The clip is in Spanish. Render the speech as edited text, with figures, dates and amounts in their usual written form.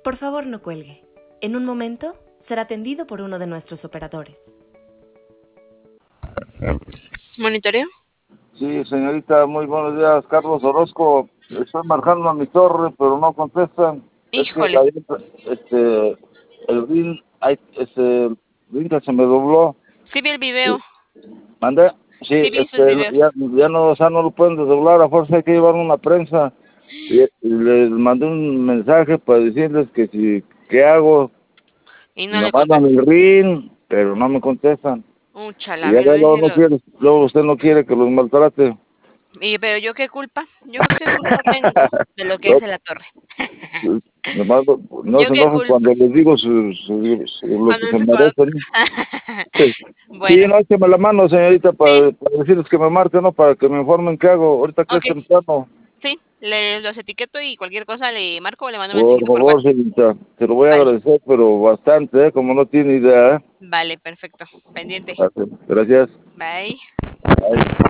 Por favor, no cuelgue. En un momento será atendido por uno de nuestros operadores. ¿Monitoreo? Sí, señorita, muy buenos días. Carlos Orozco. Estoy marcando a mi torre, pero no contestan. Híjole. Es que el rin que se me dobló. Sí vi el video. ¿Mandé? Sí, Sí vi sus videos. ya no, o sea, no lo pueden desdoblar. A fuerza hay que llevar una prensa. Y les mandé un mensaje para decirles que si, ¿qué hago? Y no Me le mandan contestan. el rin, pero no me contestan. Úchala, Y a ya ver, luego no déjelo. quiere, luego usted no quiere que los maltrate. Pero yo qué culpa. Yo qué culpa tengo de lo que No, hace la torre. nomás no Yo se qué enojen culpa. cuando les digo lo Cuando que les se acuerdo. merecen. Sí, Bueno, no, écheme la mano, señorita, sí, para decirles que me marquen, ¿no? Para que me informen qué hago. Ahorita que es ok, temprano. sí, los etiqueto y cualquier cosa le marco o le mando un Por mensajito por favor, WhatsApp. señorita, te lo voy a Vale, agradecer, pero bastante, ¿eh? Como no tiene idea, ¿eh? vale, perfecto. Pendiente. Gracias. Bye. Bye.